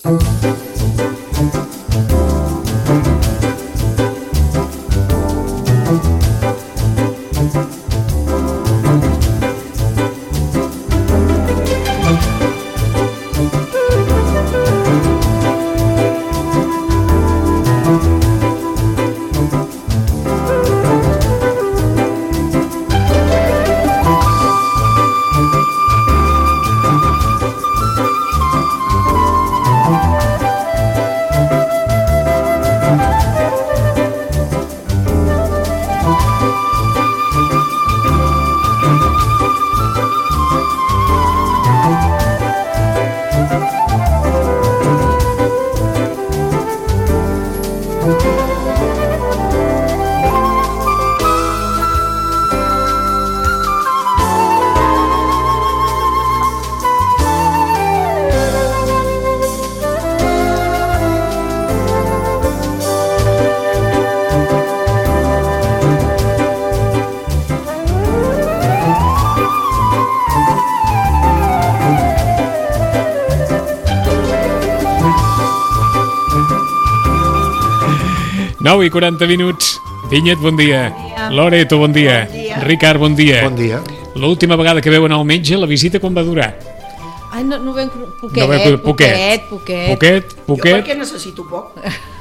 9 i 40 minuts. Vinyet, bon dia. Loreto, bon dia. Ricard, bon dia. Bon dia. L'última vegada que veuen al metge, la visita quan va durar? Ai, no vam... Poquet. Jo perquè necessito poc.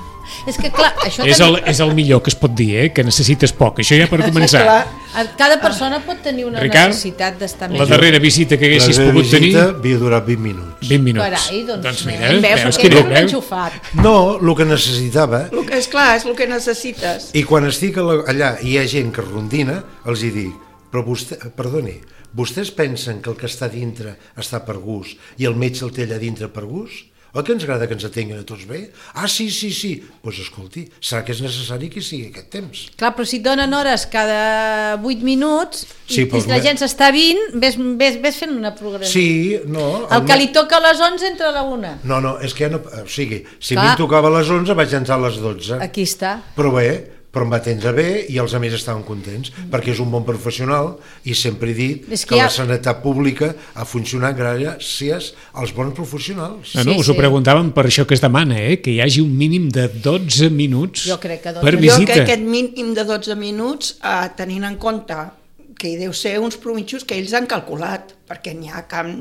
És que clar, això és el millor que es pot dir, que necessites poc. Això ja per començar. Cada persona pot tenir una Ricard, necessitat d'estar la darrera visita que haguessis pogut tenir... La darrera visita havia durat 20 minuts. 20 minuts. Carai, doncs mira, veus que és un enxufat. No, el que necessitava... És clar, és el que necessites. I quan estic allà i hi ha gent que rondina, els hi dic, però vostè, perdoni, vostès pensen que el que està dintre està per gust i el metge el té allà dintre per gust? Oi que ens agrada que ens atenguin a tots bé? Ah, sí. Doncs escolti, serà que és necessari que sigui aquest temps. Clar, però si et donen hores cada 8 minuts sí, i la gent s'està 20, ves fent una progressió. Sí, no... El que li toca a les 11 entra a la 1. No, és que ja no... O sigui, si a mi em tocava a les 11 vaig entrar a les 12. Aquí està. Però em va atendre bé i els amics estaven contents perquè és un bon professional i sempre he dit que la sanitat pública ha funcionat gràcies als bons professionals. Us ho preguntàvem per això que es demana, que hi hagi un mínim de 12 minuts per visita. Jo crec que aquest mínim de 12 minuts, tenint en compte que hi deu ser uns promitjos que ells han calculat, perquè hi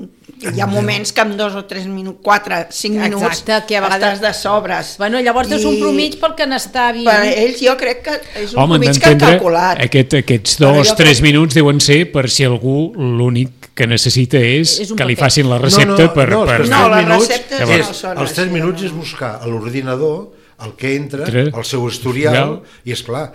ha moments que amb 2 o 3 minuts, 4, 5 minuts, que a vegades estàs de sobres. Bueno, llavors és un promig pel que n'està vint. Per ells jo crec que és un promig que han calculat. Aquests 2-3 minuts deuen ser per si algú l'únic que necessita és que li facin la recepta per... No, les receptes no són. Els 3 minuts és buscar a l'ordinador el que entra, el seu historial, i esclar,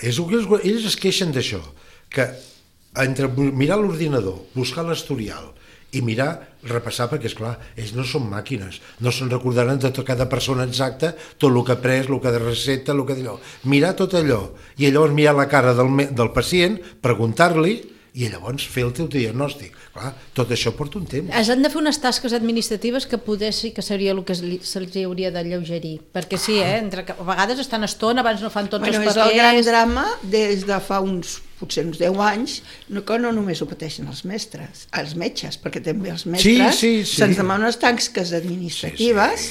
ells es queixen d'això, que entre mirar l'ordinador, buscar l'historial i mirar, repassar, perquè esclar, ells no són màquines, no se'n recordaran de cada persona exacta, tot el que ha pres, el que de recepta, el que d'allò. Mirar tot allò, i llavors mirar la cara del pacient, preguntar-li, i llavors fer el teu diagnòstic. Clar, tot això porta un temps. Han de fer unes tasques administratives que poder sí que seria el que se'ls hauria d'alleugerir, perquè sí, a vegades estan estona, abans no fan tots els papers. És el gran drama des de fa potser uns 10 anys, que no només ho pateixen els mestres, els metges, perquè també els mestres se'ns demanen unes tasques administratives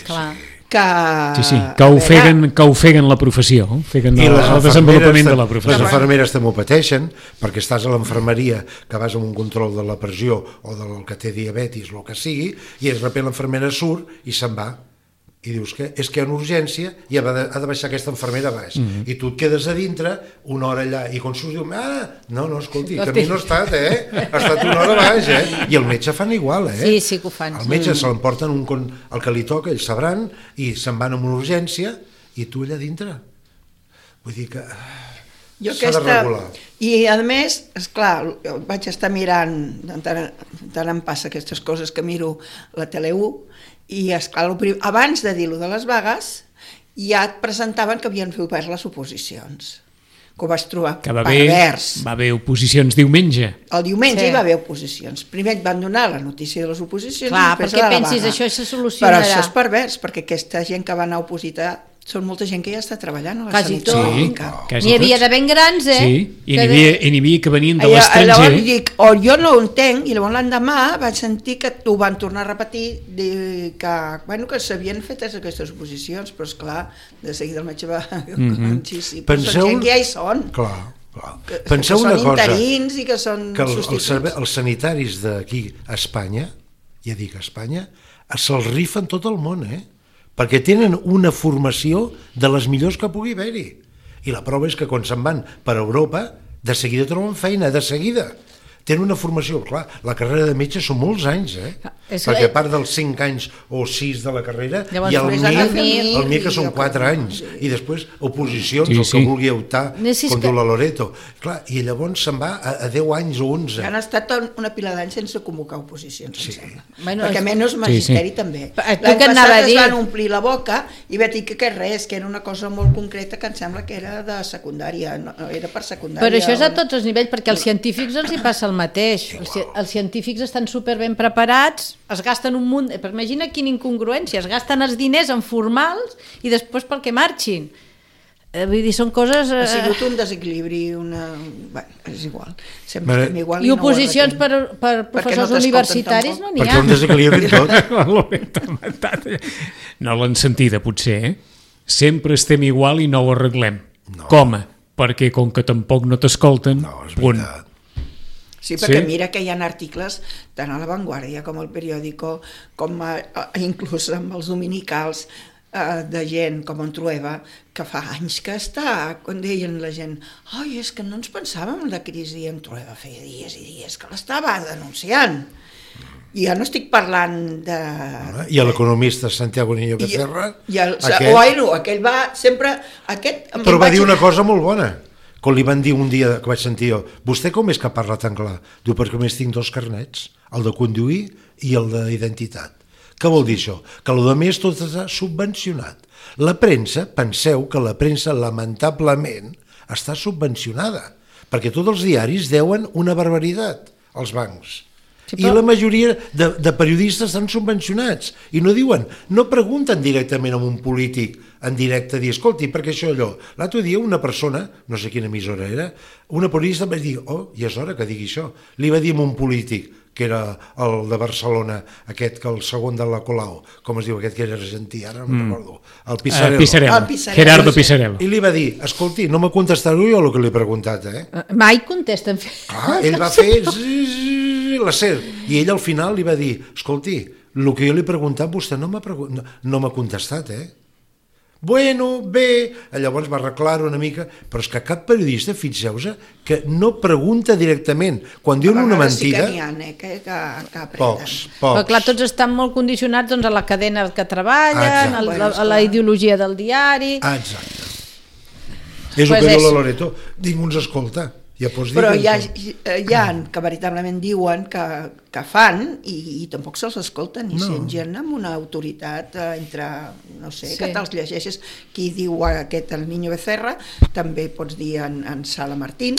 que ofeguen la professió, ofeguen el desenvolupament de la professió. Les infermeres també ho pateixen, perquè estàs a l'infermeria, que vas amb un control de la pressió o del que té diabetis, el que sigui, i de sobte l'infermera surt i se'n va. I dius que és que hi ha una urgència i ha de baixar aquesta infermera a baix. I tu et quedes a dintre una hora allà i quan surts dius, no, escolti, que a mi no ha estat, ha estat una hora a baix, I el metge fan igual, Sí que ho fan. El metge se l'emporten el que li toca, ells sabran, i se'n van amb una urgència i tu allà dintre. Vull dir que s'ha de regular. I a més, esclar, vaig estar mirant, tant em passa aquestes coses que miro la Tele 1, i esclar, abans de dir-ho de les vagues ja et presentaven que havien fet les oposicions, que ho vas trobar pervers. Va haver oposicions diumenge. El diumenge hi va haver oposicions. Primer et van donar la notícia de les oposicions. Clar, perquè pensis això se solucionarà. Però això és pervers, perquè aquesta gent que va anar a opositar Són molta gent que ja està treballant a la Quasi sanitat tot. pública. N'hi havia de ben grans, Sí, i n'hi havia que venien de l'estranger. Llavors dic, jo no ho entenc, i llavors l'endemà vaig sentir que ho van tornar a repetir, que s'havien fet aquestes oposicions, però esclar, de seguida el metge va... Sí, però són gent que ja hi són. Clar. Penseu una cosa, interins i que són que substituts. els sanitaris d'aquí a Espanya, ja dic a Espanya, se'ls rifen tot el món, perquè tenen una formació de les millors que pugui haver-hi. I la prova és que quan se'n van per Europa, de seguida troben feina, de seguida. Tenen una formació, clar, la carrera de metge són molts anys, perquè a part dels 5 anys o 6 de la carrera, hi ha el MIR que són 4 anys, i després oposicions, el que vulgui optar, com diu la Loreto. Clar, i llavors se'n va a 10 anys o 11. Han estat una pila d'anys sense convocar oposicions, em sembla. Perquè menys magisteri també. L'any passat es van omplir la boca i vaig dir que res, que era una cosa molt concreta que em sembla que era de secundària, era per secundària. Però això és a tots els nivells, perquè als científics els hi passa el mateix. Els científics estan super ben preparats, es gasten un munt, però imagina quina incongruència, es gasten els diners en formals i després pel que marxin. Vull dir, són coses... Ha sigut un desequilibri, és igual. Sempre estem igual i oposicions per professors universitaris no n'hi ha. Perquè un desequilibri tot. No l'han sentida, potser, Sempre estem igual i no ho arreglem. Com? Perquè com que tampoc no t'escolten, punt. Sí, perquè mira que hi ha articles tant a La Vanguardia com al Periódico, com inclús amb els dominicals de gent com en Trueba, que fa anys que està, quan deien la gent, ai, és que no ens pensàvem en la crisi, en Trueba feia dies i dies que l'estava denunciant. I ja no estic parlant de... I l'economista Santiago Niño Becerra... Aquell va sempre... Però va dir una cosa molt bona. Quan li van dir un dia que vaig sentir jo, vostè com és que parla tan clar? Diu, perquè només tinc 2 carnets, el de conduir i el d'identitat. Què vol dir això? Que el més tot està subvencionat. La premsa, penseu que la premsa lamentablement està subvencionada, perquè tots els diaris deuen una barbaritat als bancs. I la majoria de periodistes estan subvencionats i no diuen, no pregunten directament a un polític en directe, dir, escolti, perquè això allò. L'altre dia una persona, no sé quina emissora era, una periodista va dir, ja és hora que digui això. Li va dir a un polític, que era el de Barcelona, aquest, que el segon de la Colau, com es diu, aquest que era argentí, ara no me'n recordo, el Pisarello. Gerardo Pisarello. I li va dir, escolti, no m'ha contestat jo el que li he preguntat, Mai contesten. Ell va fer l'acer, i ell al final li va dir, escolti, el que jo li he preguntat vostè no m'ha contestat, Bueno, bé, llavors va arreglar-ho una mica, però és que cap periodista, fixeu-se, que no pregunta directament. Quan diuen una mentida... Sí que n'hi ha, que aprenen. Pocs. Però clar, tots estan molt condicionats a la cadena que treballen, a la ideologia del diari... Exacte. És el que diu la Loreto, ningú ens escolta. Però hi ha que veritablement diuen que fan i tampoc se'ls escolten i sent gent amb una autoritat entre, no sé, que te'ls llegeixes. Qui diu aquest, el Niño Becerra, també pots dir en Sala Martín,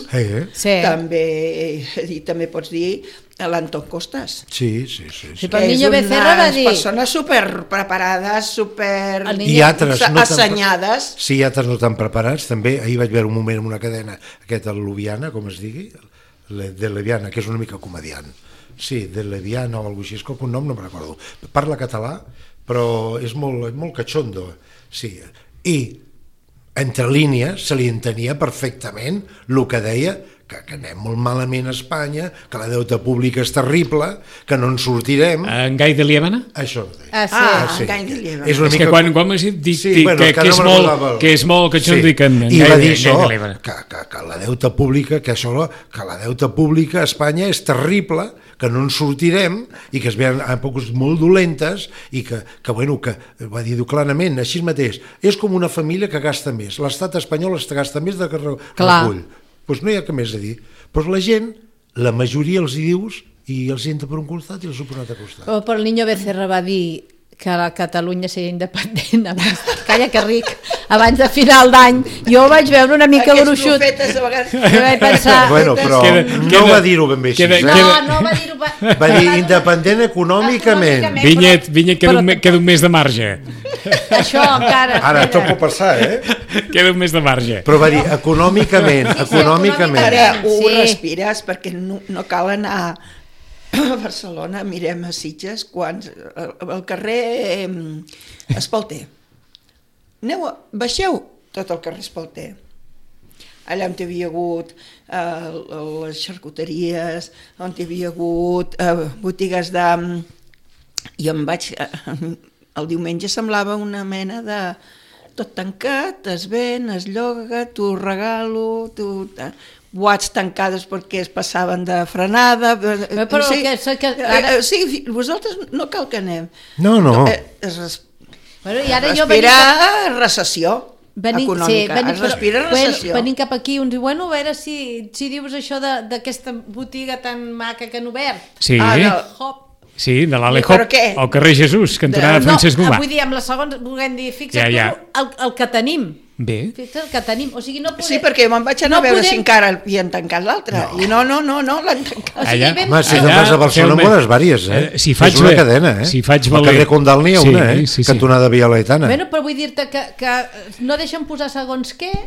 també pots dir l'Anton Costas. Sí. El Niño Becerra va dir... persones superpreparades, i altres assenyades. Sí, altres no tan preparats. També ahir vaig veure un moment en una cadena, aquesta Lubiana, com es digui, de Leviana, que és una mica comediant. Sí, de Leviana o alguna cosa així, és que un nom no me'n recordo. Parla català, però és molt catxondo. Sí, i entre línies se li entenia perfectament el que deia, que anem molt malament a Espanya, que la deute pública és terrible, que no en sortirem... En Gai de Liébana? Això. En Gai de Liébana. És que quan m'has dit que és molt catxondo i que en Gai de Liébana. Que la deute pública, que la deute pública a Espanya és terrible, que no en sortirem i que es veuen èpoques molt dolentes i que va dir clarament, així mateix, és com una família que gasta més. L'estat espanyol gasta més de que recull. Doncs no hi ha què més a dir. Però la gent, la majoria els hi dius i els entra per un costat i els ha per un altre costat. Però el Niño Becerra va dir que la Catalunya sigui independent calla que ric, abans de final d'any. Jo ho vaig veure una mica gruixut. Aquests profetes a vegades... Jo vaig pensar... Bueno, però no va dir-ho ben bé així. No va dir-ho... Va dir independent econòmicament. Vinyet, queda un mes de marge. Això encara... Ara, això pot passar, Queda un mes de marge. Però va dir econòmicament. Ara ho respires perquè no cal anar... A Barcelona, mirem a Sitges, quan el carrer Espalter. Baixeu tot el carrer Espalter. Allà on hi havia hagut les xarcuteries, on hi havia hagut botigues de... I em vaig... El diumenge semblava una mena de... Tot tancat, es ven, es lloga, t'ho regalo, boats tancades perquè es passaven de frenada... Però sí, vosaltres no cal que anem. No. Respirar recessió econòmica. Es respira recessió. Venim cap aquí, uns diuen, bueno, a veure si dius això d'aquesta botiga tan maca que han obert. Sí. Sí, de l'Ale Hop, al carrer Jesús, cantonada Francesc Gomà. Vull dir, amb la segona, volem dir, fixa't tu el que tenim. Bé. Fixa't el que tenim, o sigui, no podem... Sí, perquè me'n vaig anar a veure si encara havien tancat l'altre, i no, l'han tancat. Home, si no vas a Barcelona en bones vàries, és una cadena, al carrer Condal n'hi ha una, cantonada Via Laietana. Bueno, però vull dir-te que no deixen posar segons què,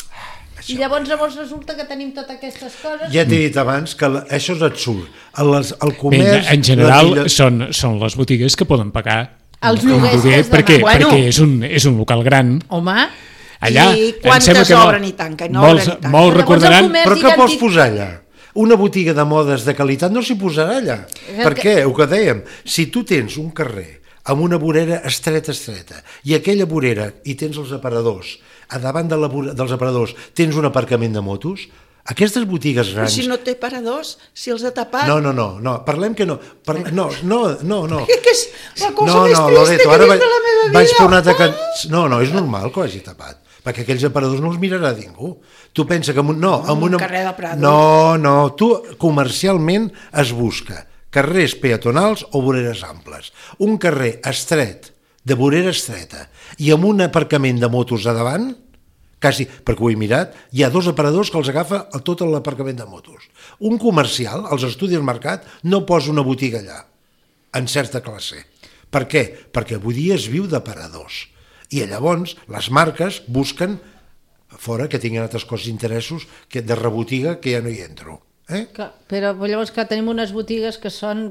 i llavors resulta que tenim totes aquestes coses. Ja t'he dit abans que això és absurd. El comerç... En general són les botigues que poden pagar els lloguers perquè és un local gran. Home, allà, i quantes obren i tanquen? Molts recordaran... Però què pots posar allà? Una botiga de modes de qualitat no s'hi posarà allà. Per què? El que dèiem, si tu tens un carrer amb una vorera estreta, i aquella vorera hi tens els aparadors, a davant dels aparadors tens un aparcament de motos, aquestes botigues grans... Però si no té aparadors, si els ha tapat... No, parlem que no. No. Que és la cosa més trista que he vist de la meva vida. No, és normal que ho hagi tapat, perquè aquells aparadors no els mirarà ningú. Tu pensa que... un carrer del Prado. No, tu comercialment es busca carrers peatonals o voreres amples. Un carrer estret, de vorera estreta, i amb un aparcament de motos a davant, quasi, perquè ho he mirat, hi ha 2 aparadors que els agafa a tot l'aparcament de motos. Un comercial, als estudis Mercat, no posa una botiga allà, en certa classe. Per què? Perquè avui dia es viu d'aparadors. I llavors les marques busquen fora que tinguin altres coses interessos de rebotiga que ja no hi entro. Però llavors que tenim unes botigues que són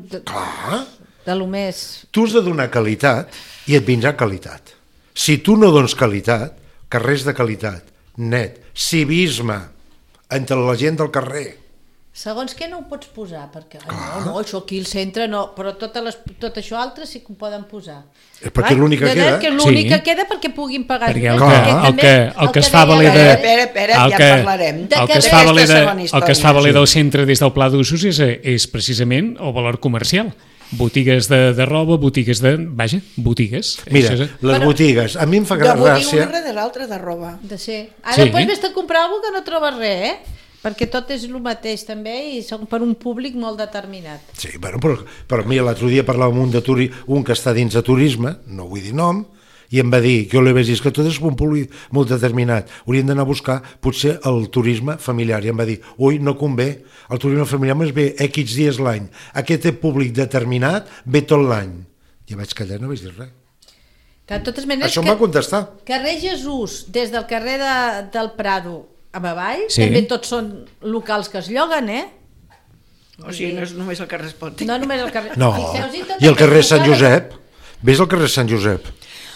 de lo més... Tu has de donar qualitat i et vindrà qualitat. Si tu no dones qualitat, carrers de qualitat, net, civisme entre la gent del carrer... Segons què no ho pots posar, perquè no, això aquí al centre no, però tot això altre sí que ho poden posar. Perquè és l'únic que queda. Que és l'únic que queda perquè puguin pagar. Perquè el que es fa valer de... Espera, ja parlarem. El que es fa valer del centre des del pla d'usos és precisament el valor comercial. Botigues de roba, botigues de... Vaja, botigues. Mira, les botigues, a mi em fa gran gràcia... Una darrere l'altra de roba. Ara després vés a comprar alguna que no trobes res, perquè tot és el mateix també i són per un públic molt determinat. Sí, bueno, però mira, l'altre dia parlàvem un que està dins de turisme, no vull dir nom, i em va dir, jo li vaig dir que tot és un públic molt determinat, hauríem d'anar a buscar potser el turisme familiar, i em va dir, ui, no convé, el turisme familiar es ve X dies l'any, aquest públic determinat ve tot l'any. I vaig callar, no vaig dir res. De totes maneres, això em va contestar. Carrer Jesús, des del carrer del Prado a avall, també tots són locals que es lloguen, O sigui, no és només el carrer Espalter. No només el carrer... No, i el carrer Sant Josep, ves al carrer Sant Josep.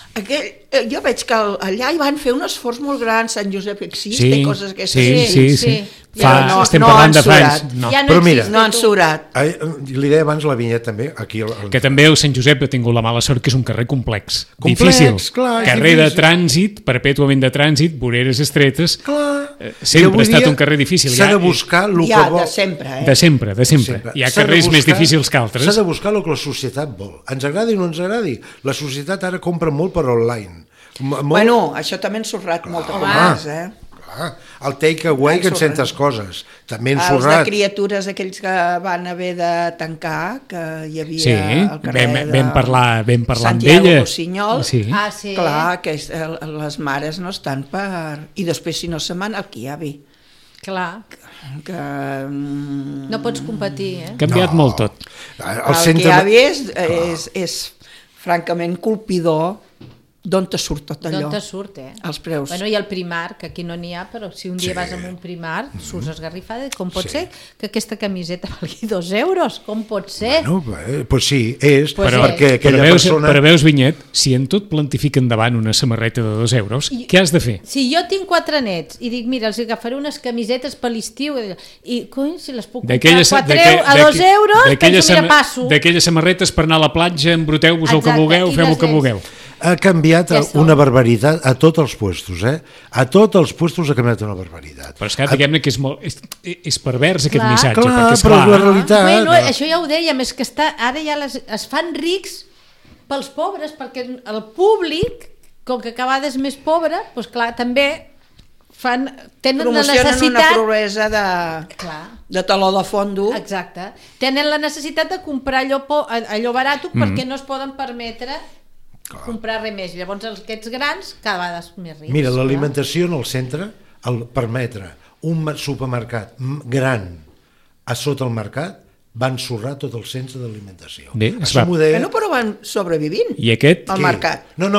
Jo veig que allà hi van fer un esforç molt gran, Sant Josep existe, coses que... Sí. Estem parlant de anys. Però mira, no han surat. Li deia abans la vinyeta també. Que també el Sant Josep ha tingut la mala sort que és un carrer complex, difícil. Carrer de trànsit, perpètuament de trànsit, voreres estretes. Sempre ha estat un carrer difícil. S'ha de buscar el que vol. De sempre. Hi ha carrers més difícils que altres. S'ha de buscar el que la societat vol. Ens agradi o no ens agradi. La societat ara compra molt per online. Bueno, això també ens surt moltes vegades, El take-away, que en centes coses, també ensorrat. Els de criatures, aquells que van haver de tancar, que hi havia al carrer vam parlar amb Santiago ella. Rossinyol. Sí. Clar, que les mares no estan per... I després, si no se'n van, al Kiabi. Clar. Que... No pots competir, Ha canviat molt tot. El Kiabi és francament colpidor d'on te surt tot allò. D'on te surt, Els preus. Bueno, i el Primark, que aquí no n'hi ha, però si un dia vas a un Primark, surts esgarrifada, com pot ser que aquesta camiseta valgui 2 euros? Com pot ser? Bueno, pues sí, és, perquè aquella persona... Però veus, Vinyet, si en tot plantifiquen davant una samarreta de 2 euros, què has de fer? Si jo tinc 4 nets i dic, mira, els agafaré unes camisetes per l'estiu, i coi, si les puc comprar a 2 euros, penso, mira, passo. D'aquelles samarretes per anar a la platja, embruteu-vos el que vulgueu, feu el que vulgueu. Ha canviat una barbaritat a tots els puestos, A tots els puestos ha canviat una barbaritat. Però és que diguem-ne que és pervers aquest missatge. Clar, perquè, però és la realitat. Bueno, això ja ho dèiem, és que ara ja es fan rics pels pobres, perquè el públic, com que cada vegada és més pobre, doncs clar, també tenen la necessitat... Promocionen una pobresa de taló de fondo. Exacte. Tenen la necessitat de comprar allò barat perquè no es poden permetre comprar res més. Llavors aquests grans cada vegada és més rics. Mira, l'alimentació en el centre, el permetre un supermercat gran a sota el mercat, va ensorrar tot el centre d'alimentació. Però van sobrevivint al mercat. No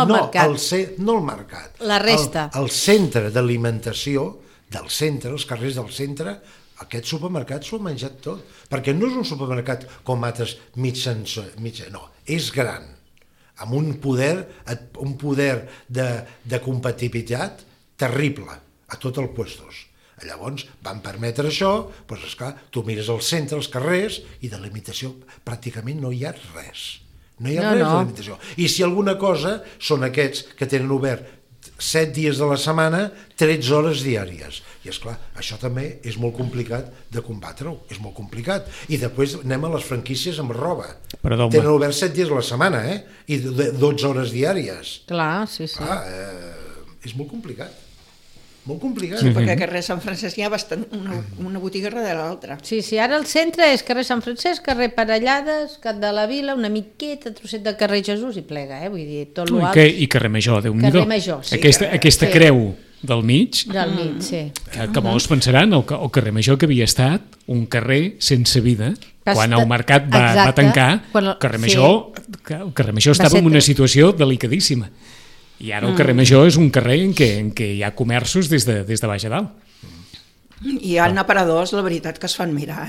el mercat. La resta. El centre d'alimentació del centre, els carrers del centre, aquest supermercat s'ho ha menjat tot, perquè no és un supermercat com altres no, és gran, amb un poder de competitivitat terrible a tots els puestos. Llavors van permetre això, doncs esclar, tu mires al centre, als carrers, i de limitació pràcticament no hi ha res. No hi ha res de limitació. I si alguna cosa són aquests que tenen obert 7 dies de la setmana, 13 hores diàries. I esclar, això també és molt complicat de combatre-ho, és molt complicat. I després anem a les franquícies amb roba. Tenen obert 7 dies a la setmana, i 12 hores diàries. Clar, sí. És molt complicat. Molt complicat. Sí, perquè a carrer Sant Francesc hi ha una botiga darrere l'altra. Sí, ara el centre és carrer Sant Francesc, carrer Parellades, Cap de la Vila, una miqueta, trosset de carrer Jesús i plega, vull dir, tot l'alt. I carrer Major, Déu-n'hi-do. Carrer Major, sí. Aquesta creu del mig, sí. Que molts pensaran, el carrer Major que havia estat un carrer sense vida, quan el mercat va tancar, el carrer Major estava en una situació delicadíssima. I ara el carrer Major és un carrer en què hi ha comerços des de baix a dalt. I hi ha aparadors, la veritat, que es fan mirar,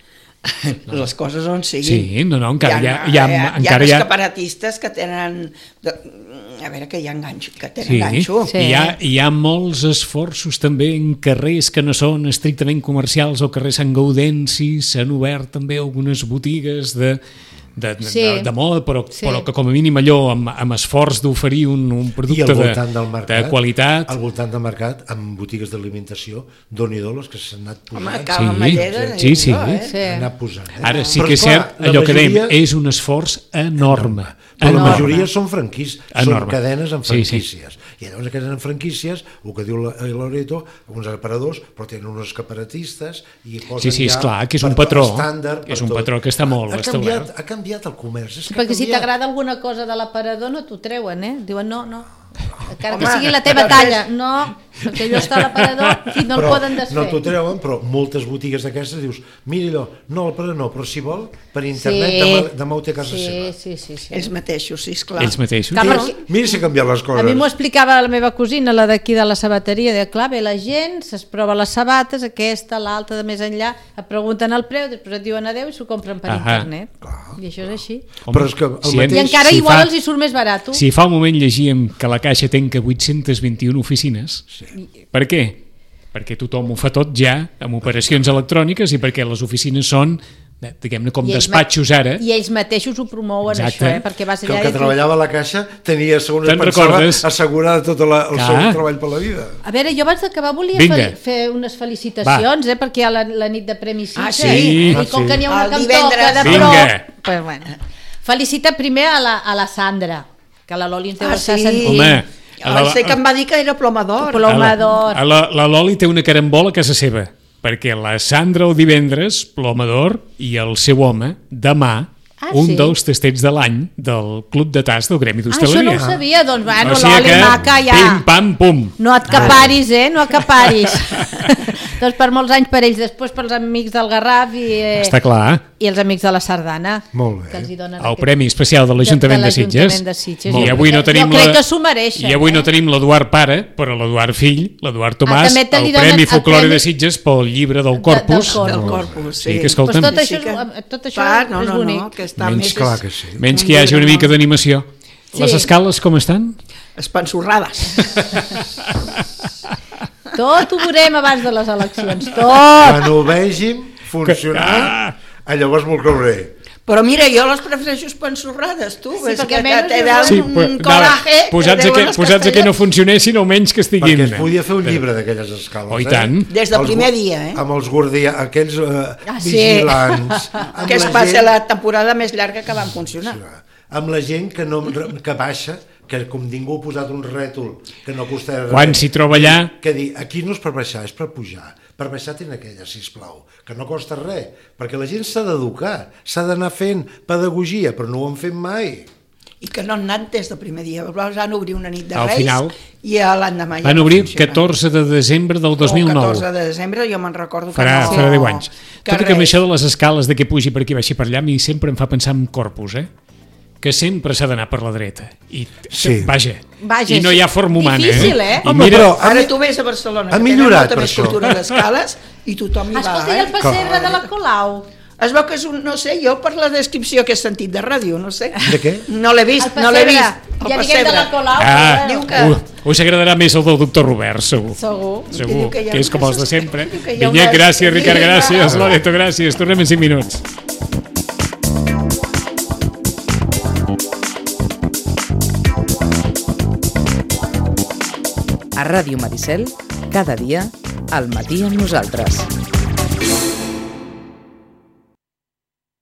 les coses on siguin. Sí, encara hi ha escaparatistes que tenen... A veure, que hi ha ganxo. Sí. Hi ha molts esforços també en carrers que no són estrictament comercials. Al carrer Sant Gaudenci s'han obert també algunes botigues de moda, però que com a mínim allò amb esforç d'oferir un producte de qualitat. Al voltant del mercat, amb botigues d'alimentació, Déu-n'hi-do les que s'han anat posant. Home, Cava Mallera, han anat posant. Ara sí que és cert, allò que dèiem, és un esforç enorme. Però la majoria són són cadenes amb franquícies. I llavors aquestes en franquícies, el que diu l'Oreto, uns aparadors, però tenen uns escaparatistes i posen és clar, que és un patró. És un patró que està molt establert. Ha canviat el comerç. Perquè si t'agrada alguna cosa de l'aparador no t'ho treuen, Diuen no. Encara que sigui la teva talla, no, perquè allò està a l'aparador i no el poden desfer. No t'ho treuen, però moltes botigues d'aquestes dius, mira allò, no, l'aparador no, però si vol, per internet demà ho té a casa seva. Sí. Ells mateixos, sí, esclar. Ells mateixos. Mira si ha canviat les coses. A mi m'ho explicava la meva cosina, la d'aquí de la sabateria, de clar, ve la gent, es prova les sabates, aquesta, l'altra, de més enllà, et pregunten el preu, després et diuen adeu i s'ho compren per internet. I això és així. Però és que I encara igual els hi surt més barat. Si fa un moment llegíem que la Caixa tanca 821 oficines, per què? Perquè tothom ho fa tot ja amb operacions electròniques i perquè les oficines són, diguem-ne, com despatxos ara. I ells mateixos ho promouen, això, perquè vas allà... Que el que treballava a la Caixa tenia, segons pensava, assegurada tot el seu treball per la vida. A veure, jo abans d'acabar volia fer unes felicitacions, perquè hi ha la nit de Premis Sitges, i com que n'hi ha una que em toca de prop... Felicita primer a la Sandra, que la Loli ens deu estar sentint. Home, Sé que em va dir que era Ploma d'Or. La Loli té una carambola a casa seva, perquè la Sandra el divendres, Ploma d'Or, i el seu home, demà, dels testets de l'any del Club de Tas del Gremi d'Hostaleria. Això no ho sabia, doncs bueno, o sigui Loli, maca, ja. Pim, pam, pum. No et caparis, no acaparis. Doncs per molts anys per ells, després pels amics del Garraf Està clar. I els amics de la Sardana. Molt bé. Que els hi donen el Premi Especial de l'Ajuntament de Sitges. I avui no tenim jo crec que s'ho mereixen. I avui no tenim l'Eduard pare, però l'Eduard fill, l'Eduard Tomàs, el Premi Folklore de Sitges pel llibre del Corpus. Del Corpus, sí. Que escolta'm. Tot això és bonic. Menys clar que sí. Menys que hi hagi una mica d'animació. Les escales com estan? Espansorrades. Tot ho veurem abans de les eleccions, tot. Quan ho vegin funcionar, llavors m'ho creuré. Però mira, jo les prefereixo espansorrades, tu. Sí, perquè te dan un coraje. Posats que no funcionessin, almenys que estiguin. Perquè es podia fer un llibre d'aquelles escales. Oh, i tant. Des del primer dia, Amb els guardians, aquells vigilants. Que es passa la temporada més llarga que van funcionar. Amb la gent que baixa, que com ningú ha posat un rètol que no costa res. Quan s'hi troba allà... Que dir, aquí no és per baixar, és per pujar. Per baixar tenen aquella, sisplau, que no costa res, perquè la gent s'ha d'educar, s'ha d'anar fent pedagogia, però no ho han fet mai. I que no han anat des del primer dia. Van obrir una nit de Al Reis final, i l'endemà ja van obrir 14 de desembre del 2009. 14 de desembre, jo me'n recordo que farà 10 anys. Tot i que amb això de les escales, de que pugi per aquí, baixi per allà, a mi sempre em fa pensar en Corpus, que sempre s'ha d'anar per la dreta. Vaja, i no hi ha forma humana. Difícil, Home, però ara tu ves a Barcelona, ha millorat per més cultura d'escales, i tothom hi va. Escolta, i el pessebre de la Colau? Es veu que és un, no sé, jo per la descripció que he sentit de ràdio, no sé. De què? No l'he vist, no l'he vist. Ja diguem de la Colau. Diu que... Us agradarà més el del doctor Robert, segur. Segur. Que és com els de sempre. Vinyet, gràcies, Ricard, gràcies, Loreto, gràcies. Tornem en 5 minuts. A Ràdio Maricel, cada dia, al matí amb nosaltres.